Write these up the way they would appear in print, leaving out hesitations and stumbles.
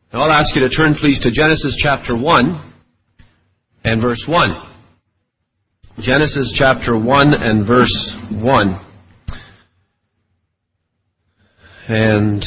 Now I'll ask you to turn, please, to Genesis chapter 1 and verse 1. Genesis chapter 1 and verse 1. And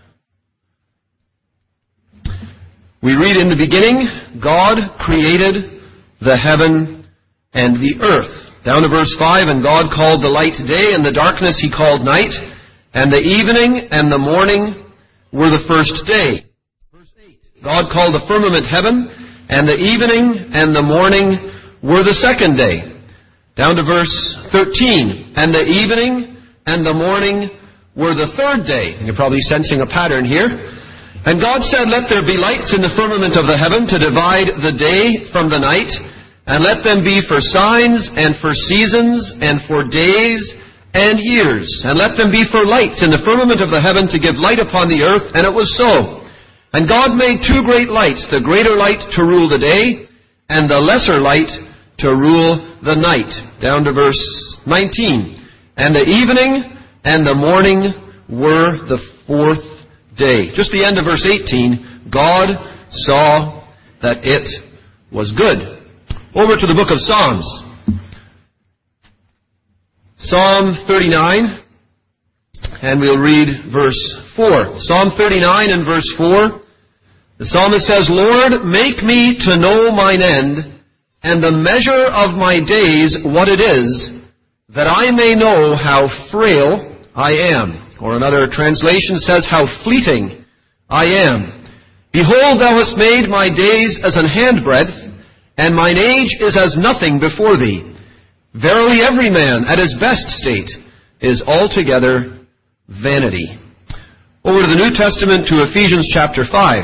we read, "In the beginning, God created the heaven and the earth." Down to verse 5, "And God called the light day, and the darkness He called night, and the evening and the morning were the first day." Verse 8, "God called the firmament heaven, and the evening and the morning were the second day." Down to verse 13, "And the evening and the morning were the third day." And you're probably sensing a pattern here. "And God said, Let there be lights in the firmament of the heaven to divide the day from the night, and let them be for signs and for seasons and for days and years. And let them be for lights in the firmament of the heaven to give light upon the earth. And it was so. And God made two great lights, the greater light to rule the day, and the lesser light to rule the night." Down to verse 19. "And the evening and the morning were the fourth day." Just the end of verse 18. "God saw that it was good." Over to the book of Psalms. Psalm 39, and we'll read verse 4. Psalm 39 and verse 4. The psalmist says, "Lord, make me to know mine end, and the measure of my days what it is, that I may know how frail I am." Or another translation says, "How fleeting I am. Behold, thou hast made my days as an handbreadth, and mine age is as nothing before thee. Verily every man at his best state is altogether vanity." Over to the New Testament to Ephesians chapter 5.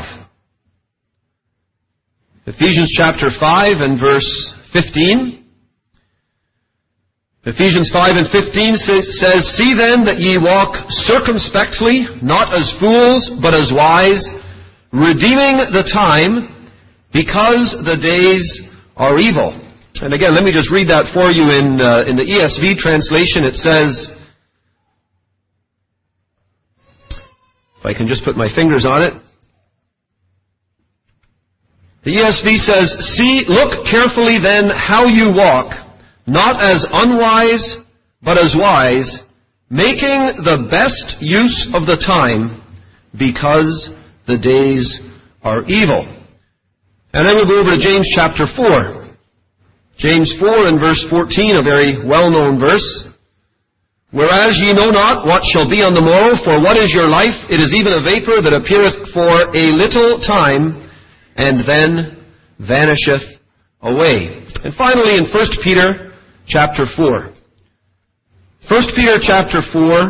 Ephesians chapter 5 and verse 15. Ephesians 5 and 15 says, "See then that ye walk circumspectly, not as fools, but as wise, redeeming the time, because the days are evil." And again, let me just read that for you in the ESV translation. It says, if I can just put my fingers on it. The ESV says, "Look carefully then how you walk, not as unwise, but as wise, making the best use of the time, because the days are evil." And then we'll go over to James chapter 4. James 4 and verse 14, a very well-known verse. "Whereas ye know not what shall be on the morrow, for what is your life? It is even a vapor that appeareth for a little time, and then vanisheth away." And finally in 1 Peter chapter 4. 1 Peter chapter 4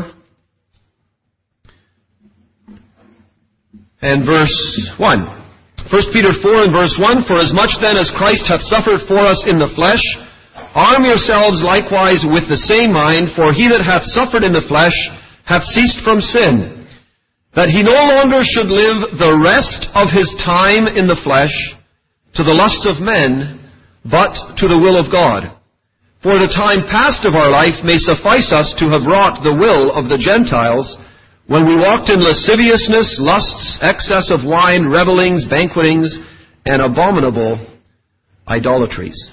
and verse 1. 1 Peter 4 and verse 1, "For as much then as Christ hath suffered for us in the flesh, arm yourselves likewise with the same mind, for he that hath suffered in the flesh hath ceased from sin, that he no longer should live the rest of his time in the flesh to the lusts of men, but to the will of God. For the time past of our life may suffice us to have wrought the will of the Gentiles, when we walked in lasciviousness, lusts, excess of wine, revellings, banquetings, and abominable idolatries."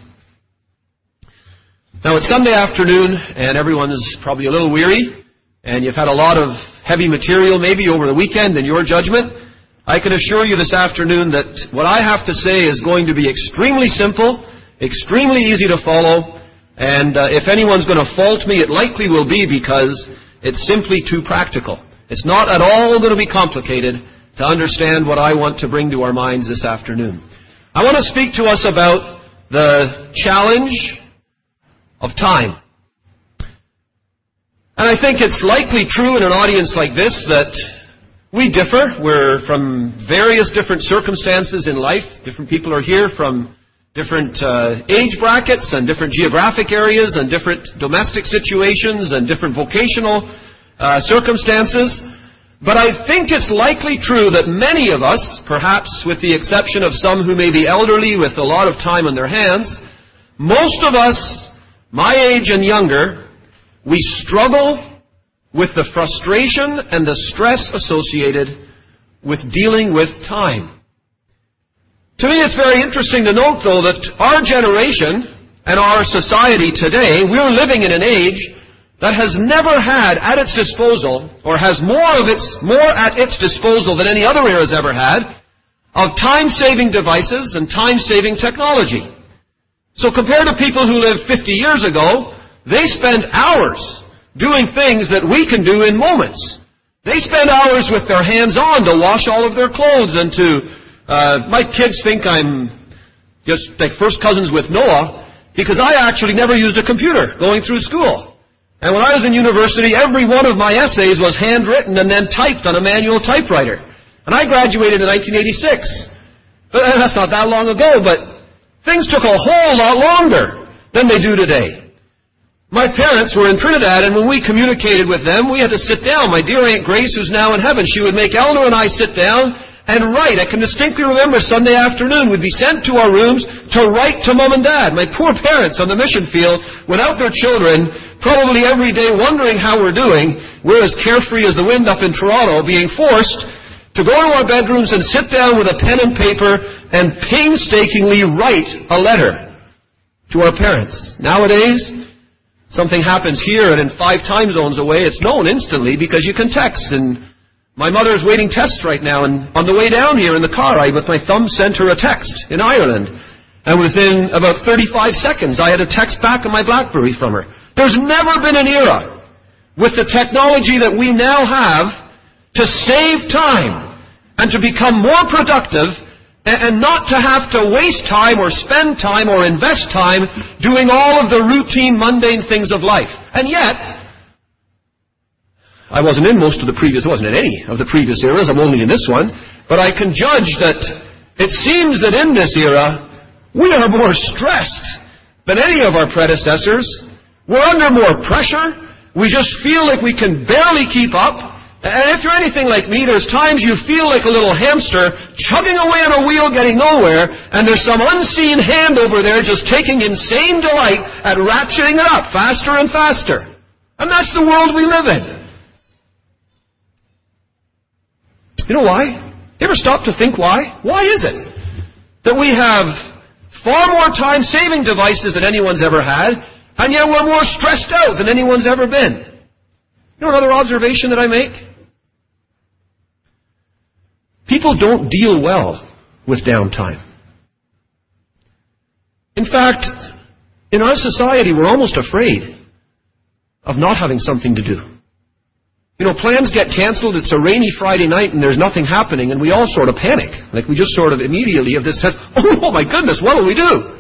Now it's Sunday afternoon, and everyone's probably a little weary, and you've had a lot of heavy material maybe over the weekend in your judgment. I can assure you this afternoon that what I have to say is going to be extremely simple, extremely easy to follow, and if anyone's going to fault me, it likely will be because it's simply too practical. It's not at all going to be complicated to understand what I want to bring to our minds this afternoon. I want to speak to us about the challenge of time. And I think it's likely true in an audience like this that we differ. We're from various different circumstances in life. Different people are here from different age brackets and different geographic areas and different domestic situations and different vocational circumstances. But I think it's likely true that many of us, perhaps with the exception of some who may be elderly with a lot of time on their hands, most of us, my age and younger, we struggle with the frustration and the stress associated with dealing with time. To me, it's very interesting to note, though, that our generation and our society today, we're living in an age that has never had at its disposal, or has more at its disposal than any other era has ever had, of time-saving devices and time-saving technology. So compared to people who lived 50 years ago, they spent hours doing things that we can do in moments. They spend hours with their hands on to wash all of their clothes and to... my kids think I'm just like first cousins with Noah because I actually never used a computer going through school. And when I was in university, every one of my essays was handwritten and then typed on a manual typewriter. And I graduated in 1986. But that's not that long ago, but things took a whole lot longer than they do today. My parents were in Trinidad, and when we communicated with them, we had to sit down. My dear Aunt Grace, who's now in heaven, she would make Eleanor and I sit down and write. I can distinctly remember Sunday afternoon we'd be sent to our rooms to write to Mom and Dad. My poor parents on the mission field, without their children, probably every day wondering how we're doing. We're as carefree as the wind up in Toronto, being forced to go to our bedrooms and sit down with a pen and paper and painstakingly write a letter to our parents. Nowadays, something happens here and in 5 time zones away, it's known instantly because you can text. And my mother's waiting tests right now, and on the way down here in the car, I, with my thumb, sent her a text in Ireland. And within about 35 seconds, I had a text back on my BlackBerry from her. There's never been an era with the technology that we now have to save time and to become more productive and not to have to waste time or spend time or invest time doing all of the routine, mundane things of life. And yet, I wasn't in any of the previous eras, I'm only in this one, but I can judge that it seems that in this era, we are more stressed than any of our predecessors. We're under more pressure. We just feel like we can barely keep up. And if you're anything like me, there's times you feel like a little hamster chugging away on a wheel getting nowhere, and there's some unseen hand over there just taking insane delight at ratcheting it up faster and faster. And that's the world we live in. You know why? You ever stop to think why? Why is it that we have far more time-saving devices than anyone's ever had, and yet we're more stressed out than anyone's ever been? You know another observation that I make? People don't deal well with downtime. In fact, in our society, we're almost afraid of not having something to do. You know, plans get canceled, it's a rainy Friday night and there's nothing happening, and we all sort of panic. Like we just sort of immediately have this sense, oh my goodness, what will we do?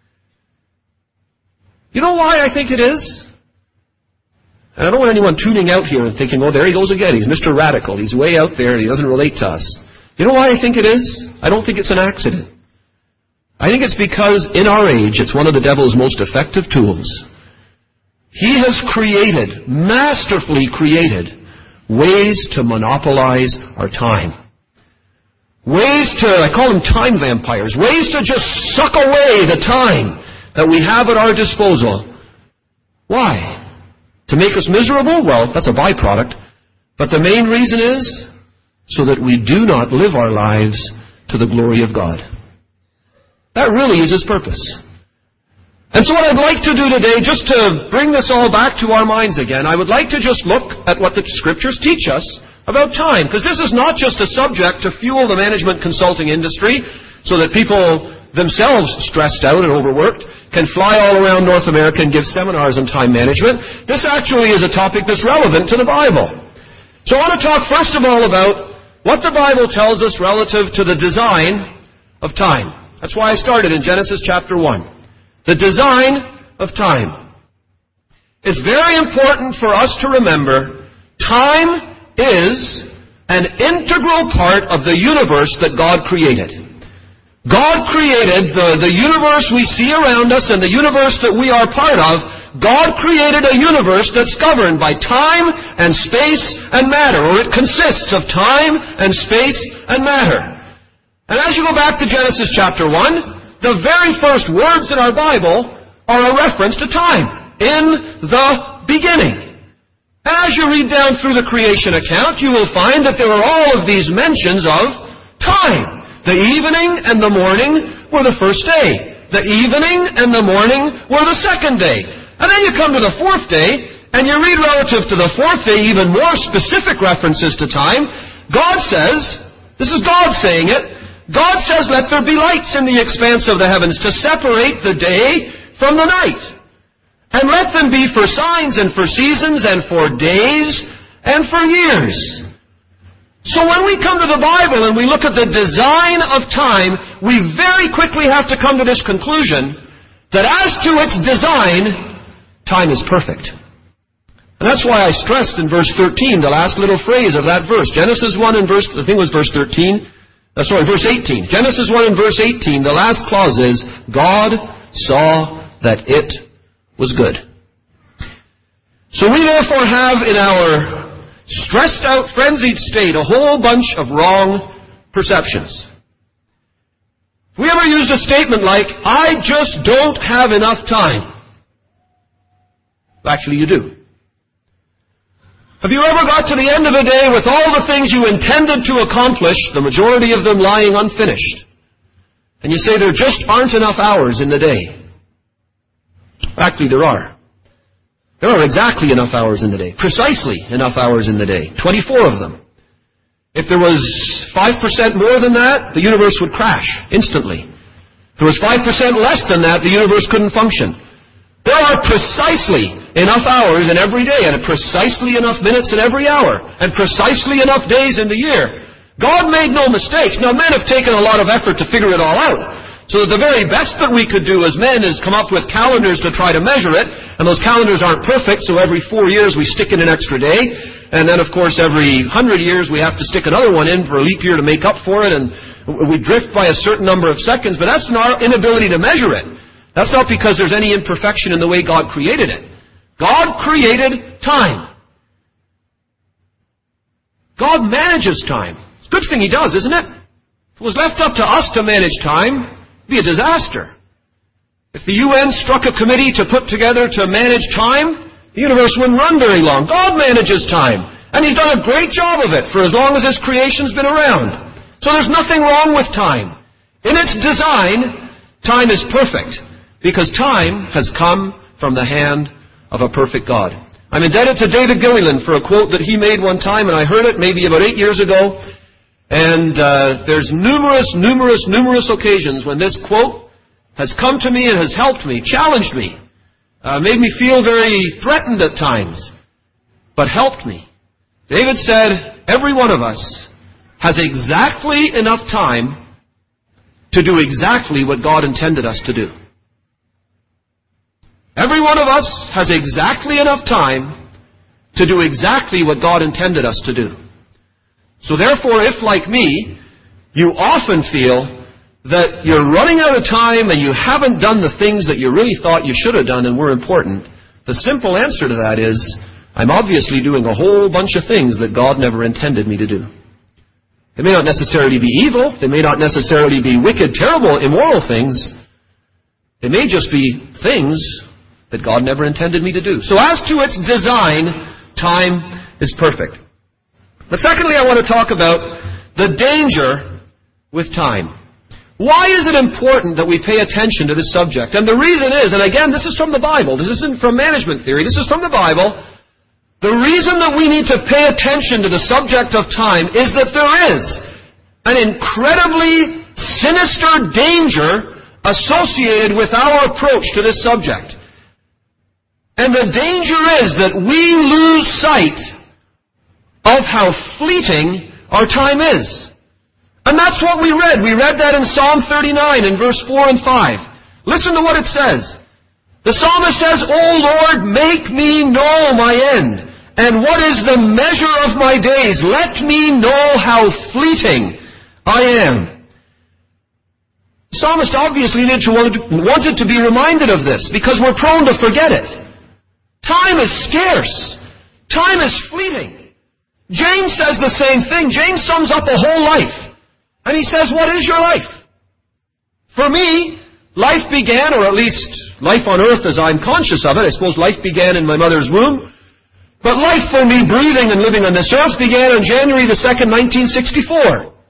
You know why I think it is? And I don't want anyone tuning out here and thinking, oh, there he goes again, he's Mr. Radical, he's way out there and he doesn't relate to us. You know why I think it is? I don't think it's an accident. I think it's because in our age, it's one of the devil's most effective tools. He has created, masterfully created, ways to monopolize our time. Ways to, I call them time vampires, ways to just suck away the time that we have at our disposal. Why? To make us miserable? Well, that's a byproduct. But the main reason is so that we do not live our lives to the glory of God. That really is His purpose. And so what I'd like to do today, just to bring this all back to our minds again, I would like to just look at what the Scriptures teach us about time. Because this is not just a subject to fuel the management consulting industry so that people themselves stressed out and overworked can fly all around North America and give seminars on time management. This actually is a topic that's relevant to the Bible. So I want to talk first of all about what the Bible tells us relative to the design of time. That's why I started in Genesis chapter 1. The design of time. It's very important for us to remember time is an integral part of the universe that God created. God created the universe we see around us and the universe that we are part of. God created a universe that's governed by time and space and matter, or it consists of time and space and matter. And as you go back to Genesis chapter 1, the very first words in our Bible are a reference to time. In the beginning. And as you read down through the creation account, you will find that there are all of these mentions of time. The evening and the morning were the first day. The evening and the morning were the second day. And then you come to the fourth day, and you read relative to the fourth day even more specific references to time. God says, this is God saying it, God says, let there be lights in the expanse of the heavens to separate the day from the night. And let them be for signs and for seasons and for days and for years. So when we come to the Bible and we look at the design of time, we very quickly have to come to this conclusion that as to its design, time is perfect. And that's why I stressed in verse 13, the last little phrase of that verse. Genesis 1 and verse 13. Verse 18. Genesis 1 and verse 18, the last clause is, God saw that it was good. So we therefore have in our stressed out, frenzied state a whole bunch of wrong perceptions. If we ever used a statement like, I just don't have enough time. Actually, you do. Have you ever got to the end of a day with all the things you intended to accomplish, the majority of them lying unfinished, and you say there just aren't enough hours in the day? Actually, there are. There are exactly enough hours in the day. Precisely enough hours in the day. 24 of them. If there was 5% more than that, the universe would crash instantly. If there was 5% less than that, the universe couldn't function. There are precisely enough hours in every day, and precisely enough minutes in every hour, and precisely enough days in the year. God made no mistakes. Now, men have taken a lot of effort to figure it all out. So the very best that we could do as men is come up with calendars to try to measure it, and those calendars aren't perfect, so every 4 years we stick in an extra day, and then, of course, every 100 years we have to stick another one in for a leap year to make up for it, and we drift by a certain number of seconds, but that's our inability to measure it. That's not because there's any imperfection in the way God created it. God created time. God manages time. It's a good thing He does, isn't it? If it was left up to us to manage time, it would be a disaster. If the UN struck a committee to put together to manage time, the universe wouldn't run very long. God manages time. And He's done a great job of it for as long as His creation's been around. So there's nothing wrong with time. In its design, time is perfect. Because time has come from the hand of a perfect God. I'm indebted to David Gilliland for a quote that he made one time, and I heard it maybe about 8 years ago. And there's numerous occasions when this quote has come to me and has helped me, challenged me, made me feel very threatened at times, but helped me. David said, every one of us has exactly enough time to do exactly what God intended us to do. Every one of us has exactly enough time to do exactly what God intended us to do. So therefore, if, like me, you often feel that you're running out of time and you haven't done the things that you really thought you should have done and were important, the simple answer to that is, I'm obviously doing a whole bunch of things that God never intended me to do. They may not necessarily be evil. They may not necessarily be wicked, terrible, immoral things. They may just be things that God never intended me to do. So as to its design, time is perfect. But secondly, I want to talk about the danger with time. Why is it important that we pay attention to this subject? And the reason is, and again, this is from the Bible. This isn't from management theory. This is from the Bible. The reason that we need to pay attention to the subject of time is that there is an incredibly sinister danger associated with our approach to this subject. And the danger is that we lose sight of how fleeting our time is. And that's what we read. We read that in Psalm 39 in verse 4 and 5. Listen to what it says. The psalmist says, O Lord, make me know my end, and what is the measure of my days? Let me know how fleeting I am. The psalmist obviously wanted to be reminded of this, because we're prone to forget it. Time is scarce. Time is fleeting. James says the same thing. James sums up a whole life. And he says, what is your life? For me, life began, or at least life on earth as I'm conscious of it. I suppose life began in my mother's womb. But life for me, breathing and living on this earth, began on January the 2nd, 1964.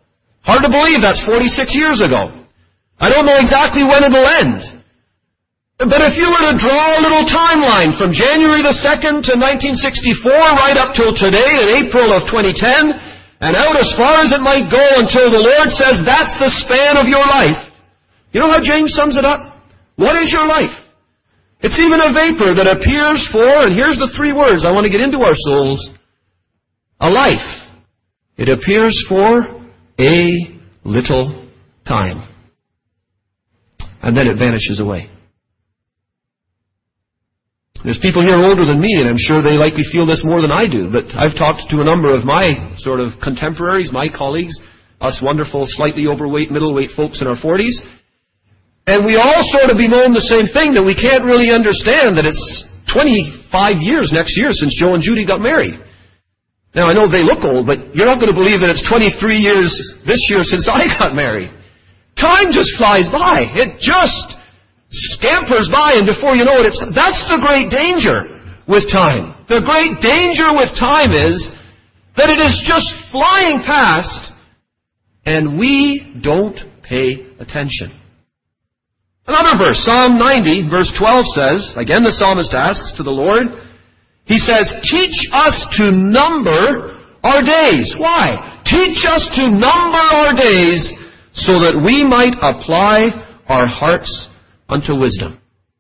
Hard to believe that's 46 years ago. I don't know exactly when it'll end. But if you were to draw a little timeline from January the 2nd to 1964 right up till today in April of 2010, and out as far as it might go until the Lord says that's the span of your life. You know how James sums it up? What is your life? It's even a vapor that appears for, and here's the three words I want to get into our souls, a life. It appears for a little time. And then it vanishes away. There's people here older than me, and I'm sure they likely feel this more than I do, but I've talked to a number of my sort of contemporaries, my colleagues, us wonderful, slightly overweight, middleweight folks in our 40s, and we all sort of bemoan the same thing, that we can't really understand that it's 25 years next year since Joe and Judy got married. Now, I know they look old, but you're not going to believe that it's 23 years this year since I got married. Time just flies by. It just scampers by, and before you know it, that's the great danger with time. The great danger with time is that it is just flying past, and we don't pay attention. Another verse, Psalm 90, verse 12 says, again the psalmist asks to the Lord, he says, teach us to number our days. Why? Teach us to number our days so that we might apply our hearts unto wisdom.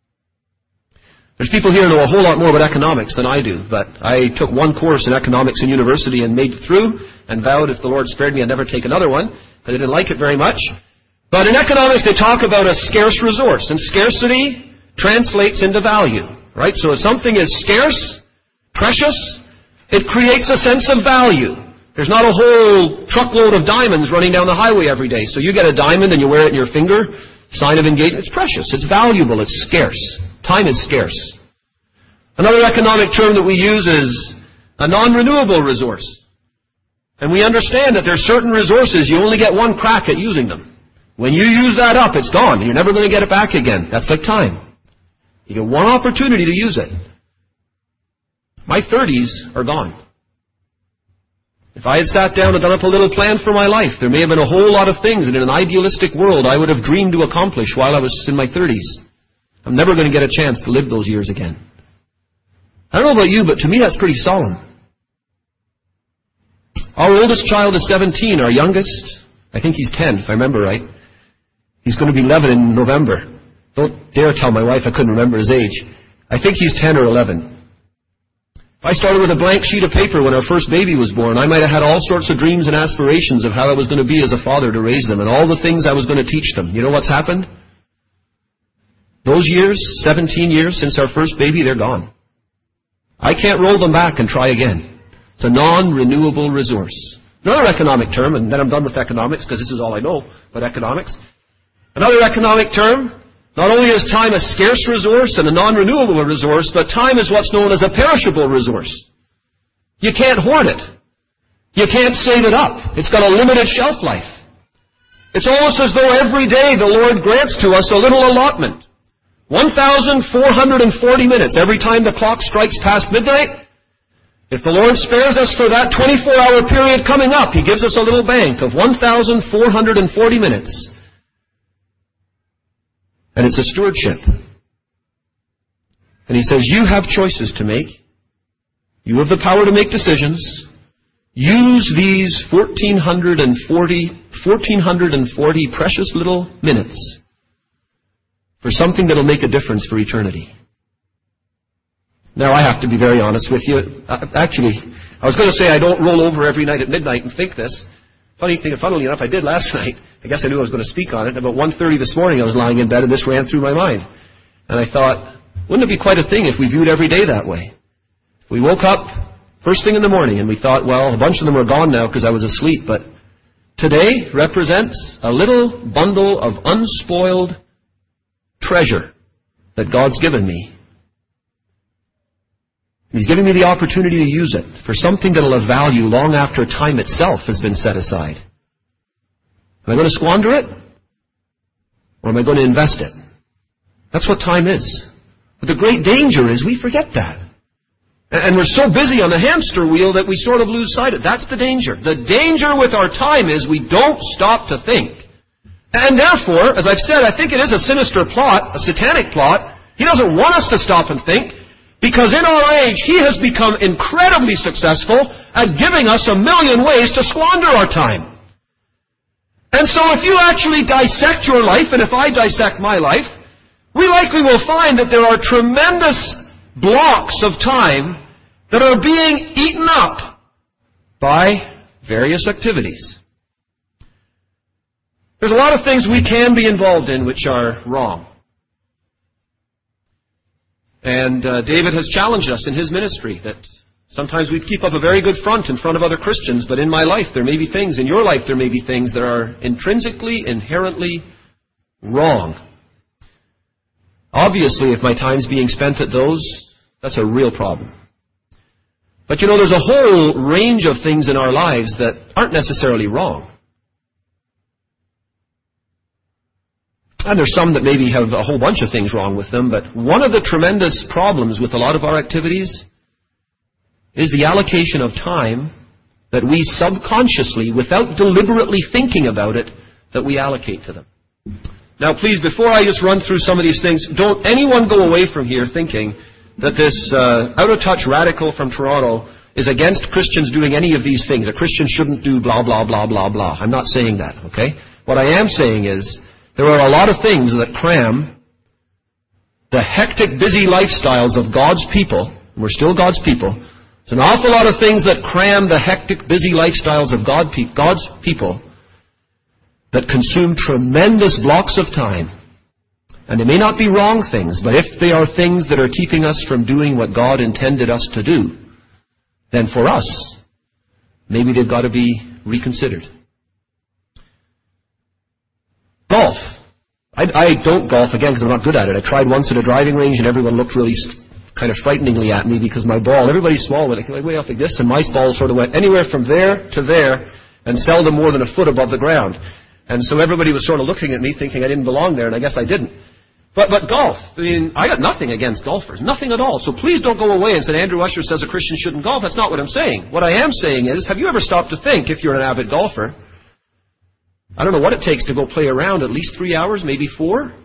There's people here who know a whole lot more about economics than I do, but I took one course in economics in university and made it through, and vowed if the Lord spared me I'd never take another one, because I didn't like it very much. But in economics they talk about a scarce resource, and scarcity translates into value, right? So if something is scarce, precious, it creates a sense of value. There's not a whole truckload of diamonds running down the highway every day, so you get a diamond and you wear it in your finger, sign of engagement. It's precious, it's valuable, it's scarce. Time is scarce. Another economic term that we use is a non-renewable resource. And we understand that there are certain resources you only get one crack at using them. When you use that up, it's gone, and you're never going to get it back again. That's like time. You get one opportunity to use it. My 30s are gone. If I had sat down and done up a little plan for my life, there may have been a whole lot of things that in an idealistic world I would have dreamed to accomplish while I was in my 30s. I'm never going to get a chance to live those years again. I don't know about you, but to me that's pretty solemn. Our oldest child is 17. Our youngest, I think he's 10, if I remember right. He's going to be 11 in November. Don't dare tell my wife I couldn't remember his age. I think he's 10 or 11. If I started with a blank sheet of paper when our first baby was born, I might have had all sorts of dreams and aspirations of how I was going to be as a father to raise them, and all the things I was going to teach them. You know what's happened? Those years, 17 years since our first baby, they're gone. I can't roll them back and try again. It's a non-renewable resource. Another economic term, and then I'm done with economics because this is all I know about economics. Another economic term, not only is time a scarce resource and a non-renewable resource, but time is what's known as a perishable resource. You can't hoard it. You can't save it up. It's got a limited shelf life. It's almost as though every day the Lord grants to us a little allotment. 1,440 minutes every time the clock strikes past midnight. If the Lord spares us for that 24-hour period coming up, He gives us a little bank of 1,440 minutes. And it's a stewardship. And He says, you have choices to make. You have the power to make decisions. Use these 1,440 precious little minutes for something that will make a difference for eternity. Now, I have to be very honest with you. Actually, I was going to say I don't roll over every night at midnight and think this. Funnily enough, I did last night. I guess I knew I was going to speak on it. About 1:30 this morning, I was lying in bed, and this ran through my mind. And I thought, wouldn't it be quite a thing if we viewed every day that way? If we woke up first thing in the morning, and we thought, well, a bunch of them are gone now because I was asleep, but today represents a little bundle of unspoiled treasure that God's given me. He's giving me the opportunity to use it for something that will have value long after time itself has been set aside. Am I going to squander it? Or am I going to invest it? That's what time is. But the great danger is we forget that. And we're so busy on the hamster wheel that we sort of lose sight of it. That's the danger. The danger with our time is we don't stop to think. And therefore, as I've said, I think it is a sinister plot, a satanic plot. He doesn't want us to stop and think, because in our age, he has become incredibly successful at giving us a million ways to squander our time. And so if you actually dissect your life, and if I dissect my life, we likely will find that there are tremendous blocks of time that are being eaten up by various activities. There's a lot of things we can be involved in which are wrong. And David has challenged us in his ministry that sometimes we keep up a very good front in front of other Christians, but in my life there may be things, in your life there may be things that are intrinsically, inherently wrong. Obviously, if my time's being spent at those, that's a real problem. But you know, there's a whole range of things in our lives that aren't necessarily wrong. And there's some that maybe have a whole bunch of things wrong with them, but one of the tremendous problems with a lot of our activities is the allocation of time that we subconsciously, without deliberately thinking about it, that we allocate to them. Now please, before I just run through some of these things, don't anyone go away from here thinking that this out-of-touch radical from Toronto is against Christians doing any of these things. A Christian shouldn't do blah, blah, blah, blah, blah. I'm not saying that, okay? What I am saying is there are a lot of things that cram the hectic, busy lifestyles of God's people, and we're still God's people. There's an awful lot of things that cram the hectic, busy lifestyles of God's people that consume tremendous blocks of time. And they may not be wrong things, but if they are things that are keeping us from doing what God intended us to do, then for us, maybe they've got to be reconsidered. Golf. I don't golf, again, because I'm not good at it. I tried once at a driving range, and everyone looked really kind of frighteningly at me because my ball, everybody's small, went like way off like this, and my ball sort of went anywhere from there to there, and seldom more than a foot above the ground. And so everybody was sort of looking at me thinking I didn't belong there, and I guess I didn't. But golf, I mean, I got nothing against golfers, nothing at all. So please don't go away and say, Andrew Usher says a Christian shouldn't golf. That's not what I'm saying. What I am saying is, have you ever stopped to think, if you're an avid golfer, I don't know what it takes to go play around, at least 3 hours, maybe 4?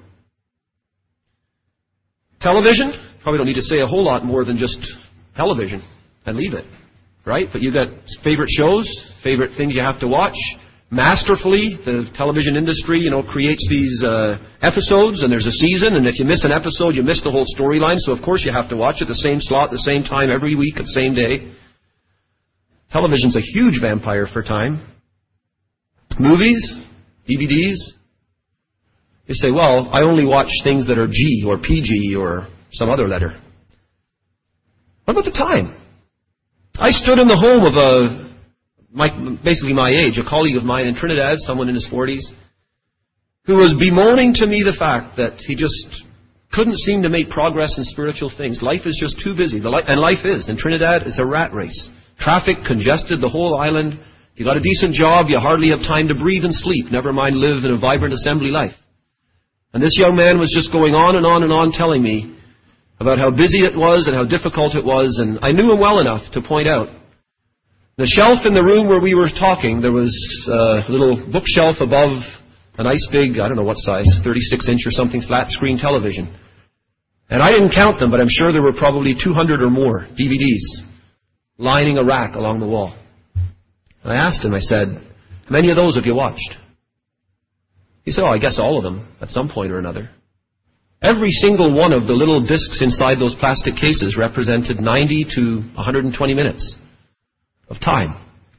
Television? Probably don't need to say a whole lot more than just television and leave it, right? But you got favorite shows, favorite things you have to watch. Masterfully, the television industry, creates these episodes, and there's a season, and if you miss an episode, you miss the whole storyline, so of course you have to watch it the same slot, the same time, every week, at the same day. Television's a huge vampire for time. Movies, DVDs. You say, well, I only watch things that are G or PG or some other letter. What about the time? I stood in the home of basically my age, a colleague of mine in Trinidad, someone in his 40s, who was bemoaning to me the fact that he just couldn't seem to make progress in spiritual things. Life is just too busy. And life is. In Trinidad, it's a rat race. Traffic congested the whole island. If you got a decent job, you hardly have time to breathe and sleep, never mind live in a vibrant assembly life. And this young man was just going on and on and on telling me about how busy it was and how difficult it was, and I knew him well enough to point out the shelf in the room where we were talking, there was a little bookshelf above a nice big, I don't know what size, 36-inch or something, flat-screen television. And I didn't count them, but I'm sure there were probably 200 or more DVDs lining a rack along the wall. And I asked him, I said, how many of those have you watched? He said, I guess all of them at some point or another. Every single one of the little discs inside those plastic cases represented 90 to 120 minutes of time.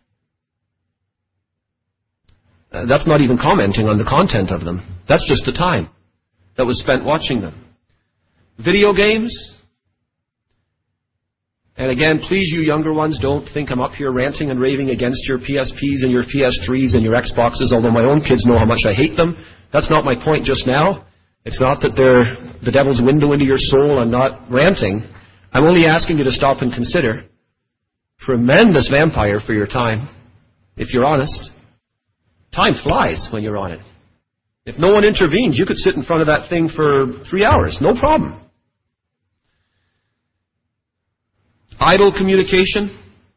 That's not even commenting on the content of them. That's just the time that was spent watching them. Video games. And again, please, you younger ones, don't think I'm up here ranting and raving against your PSPs and your PS3s and your Xboxes, although my own kids know how much I hate them. That's not my point just now. It's not that they're the devil's window into your soul. I'm not ranting. I'm only asking you to stop and consider. Tremendous vampire for your time, if you're honest. Time flies when you're on it. If no one intervenes, you could sit in front of that thing for 3 hours, no problem. idle communication,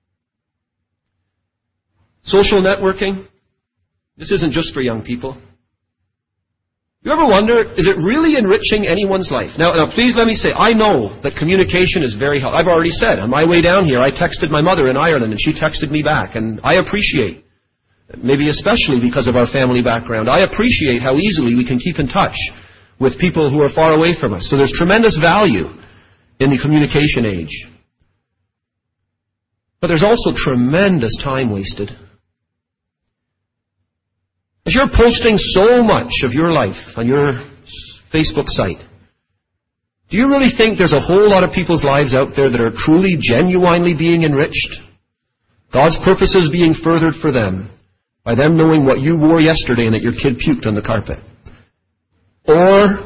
social networking. This isn't just for young people. You ever wonder, is it really enriching anyone's life? Now, please let me say, I know that communication is very helpful. I've already said, on my way down here, I texted my mother in Ireland, and she texted me back. And I appreciate, maybe especially because of our family background, I appreciate how easily we can keep in touch with people who are far away from us. So there's tremendous value in the communication age. But there's also tremendous time wasted. As you're posting so much of your life on your Facebook site, do you really think there's a whole lot of people's lives out there that are truly, genuinely being enriched? God's purposes being furthered for them by them knowing what you wore yesterday and that your kid puked on the carpet. Or,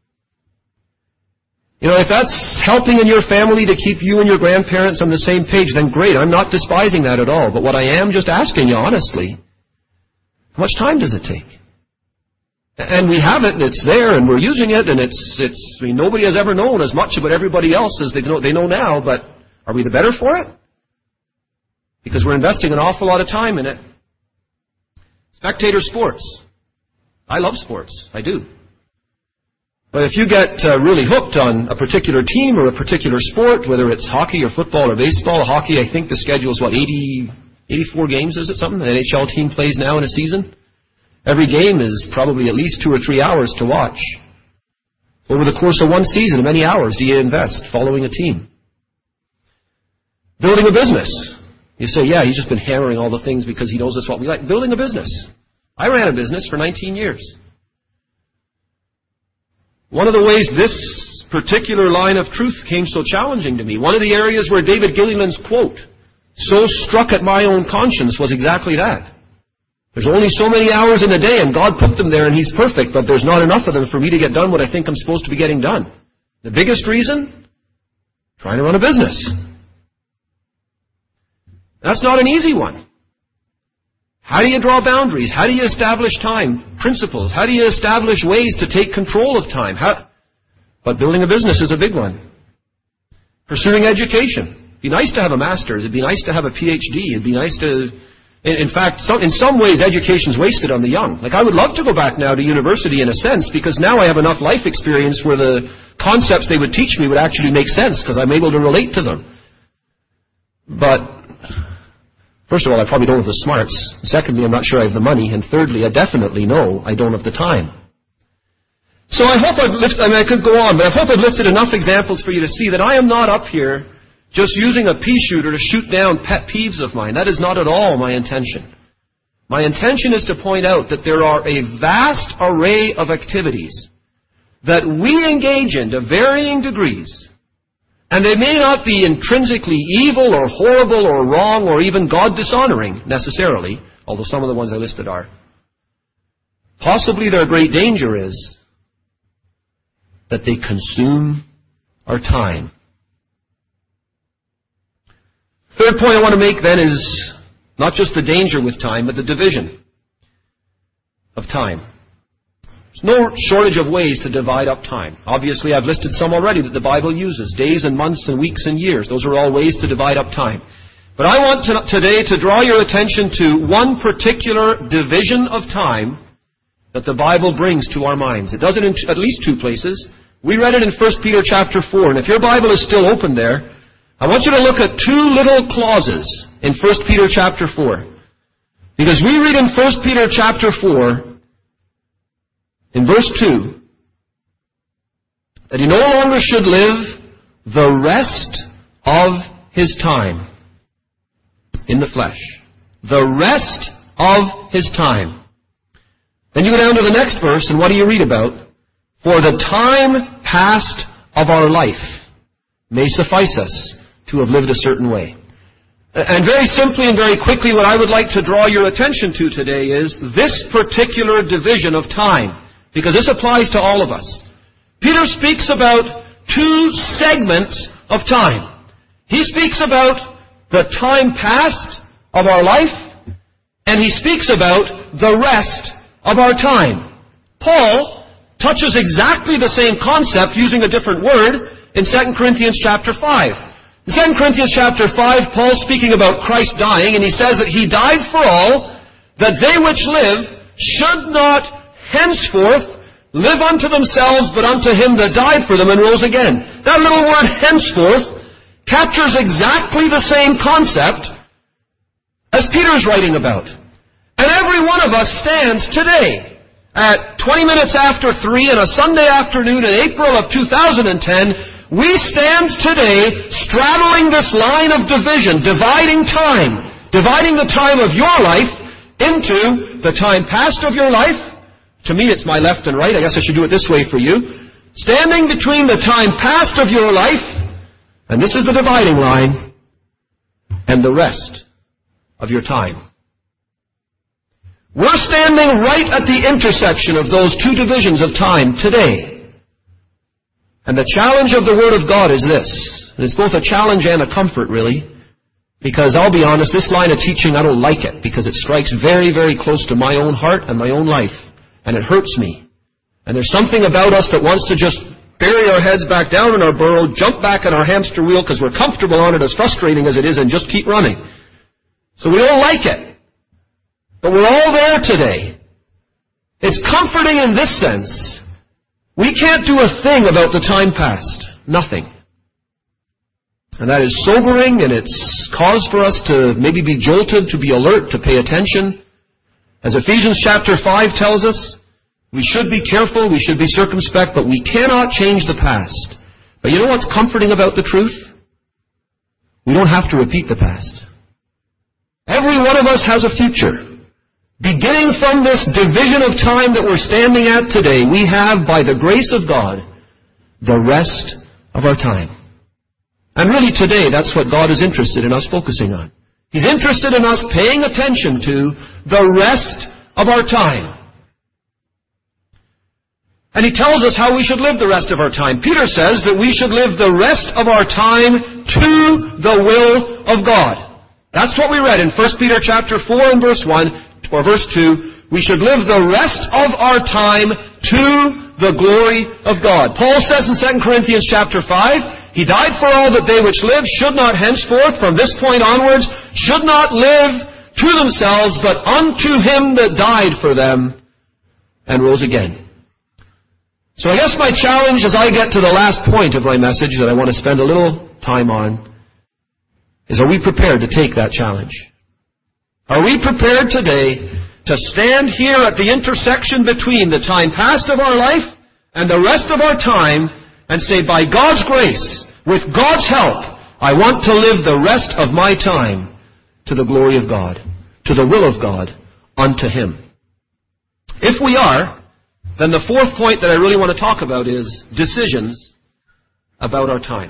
if that's helping in your family to keep you and your grandparents on the same page, then great. I'm not despising that at all. But what I am just asking you honestly, how much time does it take? And we have it, and it's there, and we're using it, and nobody has ever known as much about everybody else as they know now, but are we the better for it? Because we're investing an awful lot of time in it. Spectator sports. I love sports. I do. But if you get really hooked on a particular team or a particular sport, whether it's hockey or football or baseball, hockey, I think the schedule is 84 games, is it something? An NHL team plays now in a season. Every game is probably at least 2 or 3 hours to watch. Over the course of one season, how many hours do you invest following a team? Building a business. You say, yeah, he's just been hammering all the things because he knows that's what we like. Building a business. I ran a business for 19 years. One of the ways this particular line of truth came so challenging to me, one of the areas where David Gilliland's quote so struck at my own conscience was exactly that. There's only so many hours in a day, and God put them there, and He's perfect, but there's not enough of them for me to get done what I think I'm supposed to be getting done. The biggest reason? Trying to run a business. That's not an easy one. How do you draw boundaries? How do you establish time, principles? How do you establish ways to take control of time? But building a business is a big one. Pursuing education. It'd be nice to have a master's. It'd be nice to have a PhD. It'd be nice to... In fact, in some ways, education's wasted on the young. Like, I would love to go back now to university in a sense, because now I have enough life experience where the concepts they would teach me would actually make sense, because I'm able to relate to them. But, first of all, I probably don't have the smarts. Secondly, I'm not sure I have the money. And thirdly, I definitely know I don't have the time. So I hope I could go on, but I hope I've listed enough examples for you to see that I am not up here just using a pea shooter to shoot down pet peeves of mine. That is not at all my intention. My intention is to point out that there are a vast array of activities that we engage in to varying degrees, and they may not be intrinsically evil or horrible or wrong or even God-dishonoring necessarily, although some of the ones I listed are. Possibly their great danger is that they consume our time. Third point I want to make then is not just the danger with time, but the division of time. There's no shortage of ways to divide up time. Obviously, I've listed some already that the Bible uses. Days and months and weeks and years. Those are all ways to divide up time. But I want today to draw your attention to one particular division of time that the Bible brings to our minds. It does it in at least 2 places. We read it in 1 Peter chapter 4. And if your Bible is still open there, I want you to look at 2 little clauses in 1 Peter chapter 4. Because we read in 1 Peter chapter 4, in verse 2, that he no longer should live the rest of his time in the flesh. The rest of his time. Then you go down to the next verse, and what do you read about? For the time past of our life may suffice us to have lived a certain way. And very simply and very quickly, what I would like to draw your attention to today is this particular division of time, because this applies to all of us. Peter speaks about 2 segments of time. He speaks about the time past of our life, and he speaks about the rest of our time. Paul touches exactly the same concept using a different word in 2 Corinthians chapter 5. In 2 Corinthians chapter 5, Paul's speaking about Christ dying, and he says that He died for all, that they which live should not henceforth live unto themselves, but unto Him that died for them and rose again. That little word henceforth captures exactly the same concept as Peter's writing about. And every one of us stands today at 20 minutes after 3 on a Sunday afternoon in April of 2010, we stand today straddling this line of division, dividing the time of your life into the time past of your life. To me, it's my left and right. I guess I should do it this way for you. Standing between the time past of your life, and this is the dividing line, and the rest of your time. We're standing right at the intersection of those two divisions of time today. And the challenge of the Word of God is this. And it's both a challenge and a comfort, really. Because I'll be honest, this line of teaching, I don't like it. Because it strikes very, very close to my own heart and my own life. And it hurts me. And there's something about us that wants to just bury our heads back down in our burrow, jump back on our hamster wheel because we're comfortable on it, as frustrating as it is, and just keep running. So we don't like it. But we're all there today. It's comforting in this sense. We can't do a thing about the time past. Nothing. And that is sobering, and it's cause for us to maybe be jolted, to be alert, to pay attention. As Ephesians chapter 5 tells us, we should be careful, we should be circumspect, but we cannot change the past. But you know what's comforting about the truth? We don't have to repeat the past. Every one of us has a future. Beginning from this division of time that we're standing at today, we have, by the grace of God, the rest of our time. And really today, that's what God is interested in us focusing on. He's interested in us paying attention to the rest of our time. And He tells us how we should live the rest of our time. Peter says that we should live the rest of our time to the will of God. That's what we read in 1 Peter chapter 4 and verse 1. Or verse 2, we should live the rest of our time to the glory of God. Paul says in 2 Corinthians chapter 5, He died for all that they which live should not henceforth, from this point onwards, should not live to themselves, but unto Him that died for them and rose again. So I guess my challenge as I get to the last point of my message that I want to spend a little time on is, are we prepared to take that challenge? Are we prepared today to stand here at the intersection between the time past of our life and the rest of our time and say, by God's grace, with God's help, I want to live the rest of my time to the glory of God, to the will of God, unto Him? If we are, then the fourth point that I really want to talk about is decisions about our time.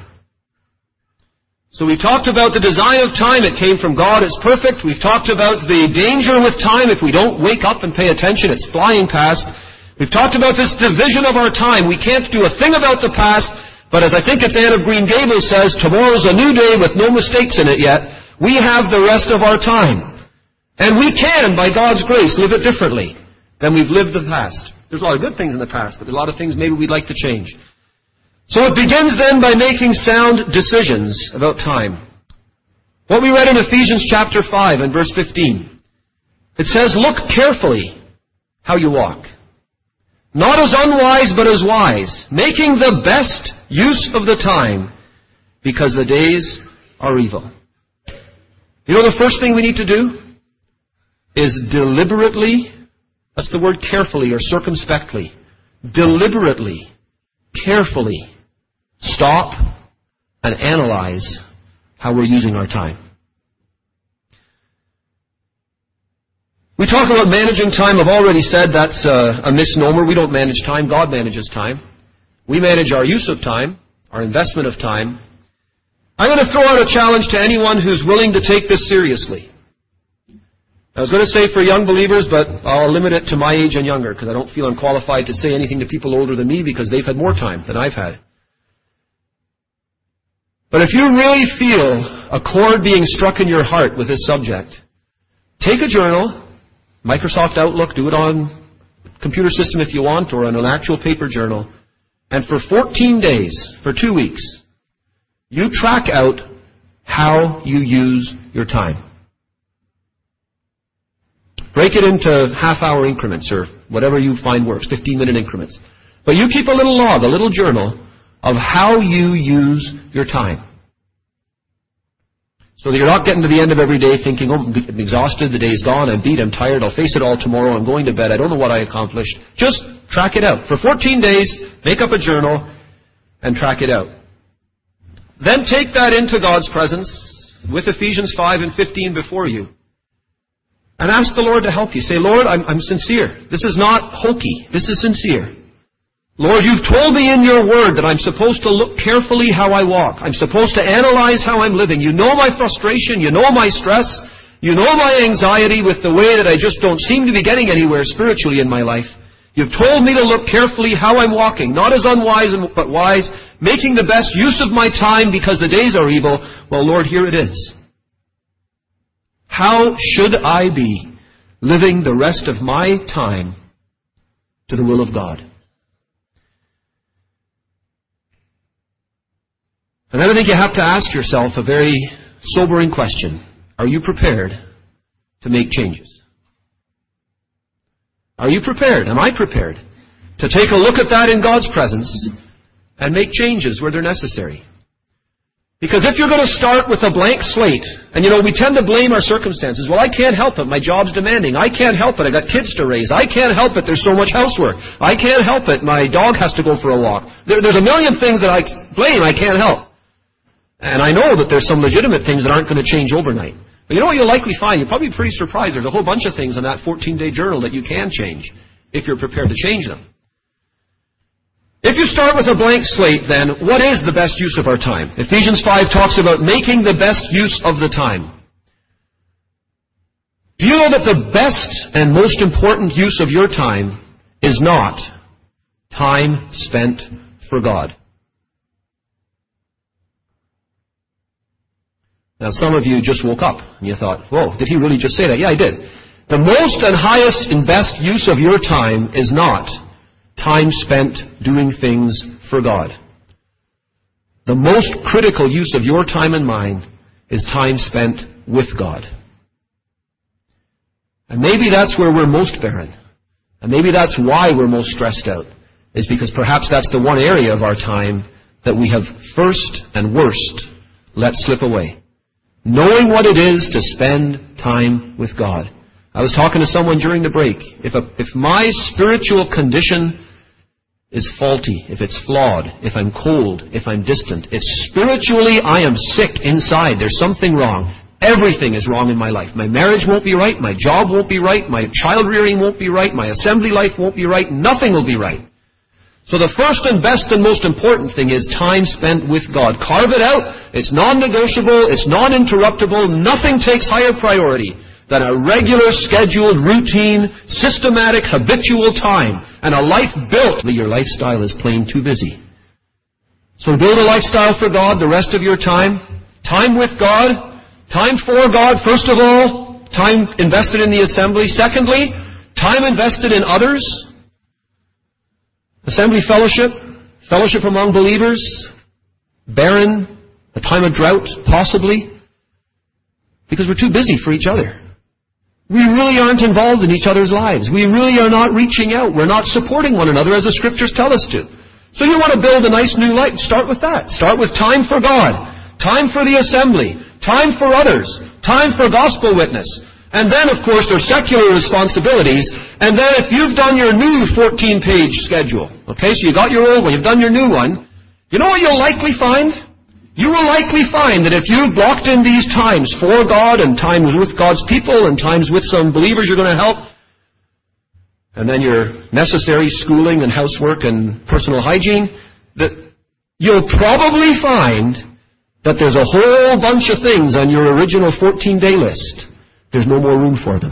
So we've talked about the design of time. It came from God. It's perfect. We've talked about the danger with time. If we don't wake up and pay attention, it's flying past. We've talked about this division of our time. We can't do a thing about the past, but as I think it's Anne of Green Gables says, tomorrow's a new day with no mistakes in it yet. We have the rest of our time. And we can, by God's grace, live it differently than we've lived the past. There's a lot of good things in the past, but there's a lot of things maybe we'd like to change. So it begins then by making sound decisions about time. What we read in Ephesians chapter 5 and verse 15. It says, look carefully how you walk. Not as unwise, but as wise, making the best use of the time, because the days are evil. You know the first thing we need to do is deliberately, that's the word carefully or circumspectly, deliberately, carefully, stop and analyze how we're using our time. We talk about managing time. I've already said that's a misnomer. We don't manage time. God manages time. We manage our use of time, our investment of time. I'm going to throw out a challenge to anyone who's willing to take this seriously. I was going to say for young believers, but I'll limit it to my age and younger because I don't feel I'm qualified to say anything to people older than me because they've had more time than I've had. But if you really feel a chord being struck in your heart with this subject, take a journal, Microsoft Outlook, do it on a computer system if you want, or on an actual paper journal, and for 14 days, for 2 weeks, you track out how you use your time. Break it into half-hour increments or whatever you find works, 15-minute increments. But you keep a little log, a little journal of how you use your time. So that you're not getting to the end of every day thinking, oh, I'm exhausted, the day's gone, I'm beat, I'm tired, I'll face it all tomorrow, I'm going to bed, I don't know what I accomplished. Just track it out. For 14 days, make up a journal and track it out. Then take that into God's presence with Ephesians 5 and 15 before you. And ask the Lord to help you. Say, Lord, I'm sincere. This is not hokey. This is sincere. Lord, you've told me in your word that I'm supposed to look carefully how I walk. I'm supposed to analyze how I'm living. You know my frustration. You know my stress. You know my anxiety with the way that I just don't seem to be getting anywhere spiritually in my life. You've told me to look carefully how I'm walking, not as unwise but wise, making the best use of my time because the days are evil. Well, Lord, here it is. How should I be living the rest of my time to the will of God? And then I think you have to ask yourself a very sobering question. Are you prepared to make changes? Are you prepared? Am I prepared to take a look at that in God's presence and make changes where they're necessary? Because if you're going to start with a blank slate, and we tend to blame our circumstances. Well, I can't help it. My job's demanding. I can't help it. I got kids to raise. I can't help it. There's so much housework. I can't help it. My dog has to go for a walk. There's a million things that I blame I can't help. And I know that there's some legitimate things that aren't going to change overnight. But you know what you'll likely find? You'll probably be pretty surprised. There's a whole bunch of things on that 14-day journal that you can change if you're prepared to change them. If you start with a blank slate, then what is the best use of our time? Ephesians 5 talks about making the best use of the time. Do you know that the best and most important use of your time is not time spent for God? Now, some of you just woke up and you thought, whoa, did he really just say that? Yeah, I did. The most and highest and best use of your time is not time spent doing things for God. The most critical use of your time and mine is time spent with God. And maybe that's where we're most barren. And maybe that's why we're most stressed out, is because perhaps that's the one area of our time that we have first and worst let slip away. Knowing what it is to spend time with God. I was talking to someone during the break. If my spiritual condition is faulty, if it's flawed, if I'm cold, if I'm distant, if spiritually I am sick inside, there's something wrong. Everything is wrong in my life. My marriage won't be right, my job won't be right, my child rearing won't be right, my assembly life won't be right, nothing will be right. So the first and best and most important thing is time spent with God. Carve it out. It's non-negotiable. It's non-interruptible. Nothing takes higher priority than a regular, scheduled, routine, systematic, habitual time. And a life built. Your lifestyle is plain too busy. So build a lifestyle for God the rest of your time. Time with God. Time for God, first of all. Time invested in the assembly. Secondly, time invested in others. Assembly fellowship, fellowship among believers, barren, a time of drought, possibly, because we're too busy for each other. We really aren't involved in each other's lives. We really are not reaching out. We're not supporting one another as the Scriptures tell us to. So you want to build a nice new life, start with that. Start with time for God, time for the assembly, time for others, time for gospel witness. And then, of course, there's secular responsibilities. And then if you've done your new 14-page schedule, okay, so you got your old one, you've done your new one, you know what you'll likely find? You will likely find that if you've blocked in these times for God and times with God's people and times with some believers you're going to help, and then your necessary schooling and housework and personal hygiene, that you'll probably find that there's a whole bunch of things on your original 14-day list. There's no more room for them.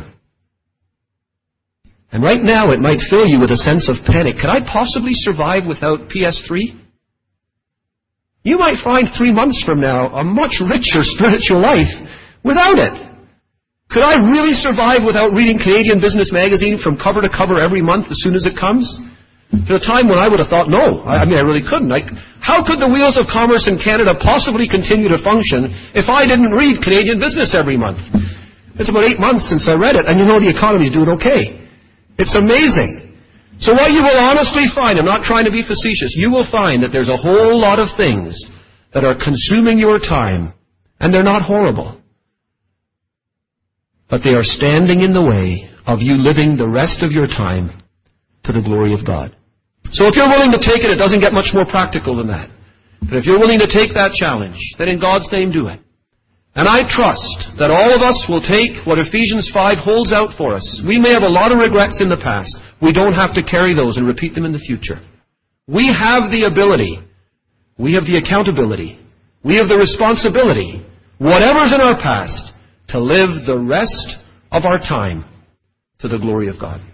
And right now it might fill you with a sense of panic. Could I possibly survive without PS3? You might find 3 months from now a much richer spiritual life without it. Could I really survive without reading Canadian Business Magazine from cover to cover every month as soon as it comes? To a time when I would have thought, no. I really couldn't. How could the wheels of commerce in Canada possibly continue to function if I didn't read Canadian Business every month? It's about 8 months since I read it, and the economy's doing okay. It's amazing. So what you will honestly find, I'm not trying to be facetious, you will find that there's a whole lot of things that are consuming your time, and they're not horrible. But they are standing in the way of you living the rest of your time to the glory of God. So if you're willing to take it, it doesn't get much more practical than that. But if you're willing to take that challenge, then in God's name do it. And I trust that all of us will take what Ephesians 5 holds out for us. We may have a lot of regrets in the past. We don't have to carry those and repeat them in the future. We have the ability. We have the accountability. We have the responsibility, whatever's in our past, to live the rest of our time to the glory of God.